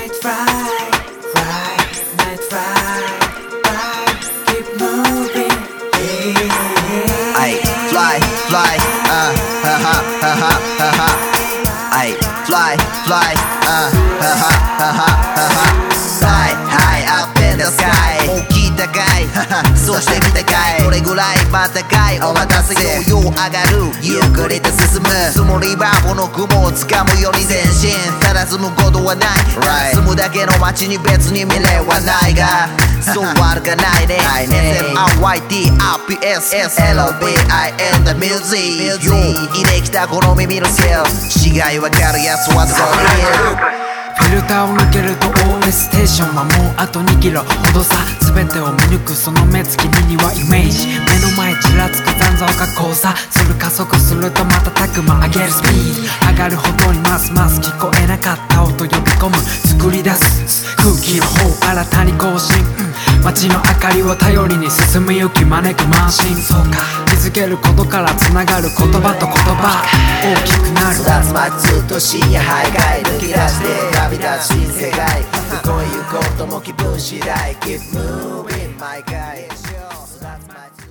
Night fly, fly, night fly, fly, keep moving. Ay, fly, fly, ha ha ha ha ha. Ay, fly, fly, ha ha ha ha. Fly high up in the sky 大きい高いそして見たかいどれぐらいまたかいお待たせよう上がるゆっくりと進むつもりはこの雲を掴むように前進ただ進むことはない住むだけの街に別に未練はないがそう悪かないね SMRYT RPS LBIN the music よう入れきたこの耳のスキル違いわかるやつはどこにいるフィルターを抜けると OS ステーションはもうあと2キロほどさ全てを見抜くその目つきにはイメージ目の前ちらつく残像が交差する加速すると瞬く間上げるスピード上がるほどにますます聞こえなかった音呼び込む作り出す空気の方新たに更新街の明かりを頼りに進む勇気招くマシンそうか気づけることからつながる言葉と言葉大きくなる育つ街ずっと深夜徘徊抜き出して旅立つ新世界どこへ行こうとも気分次第 Keep moving my guy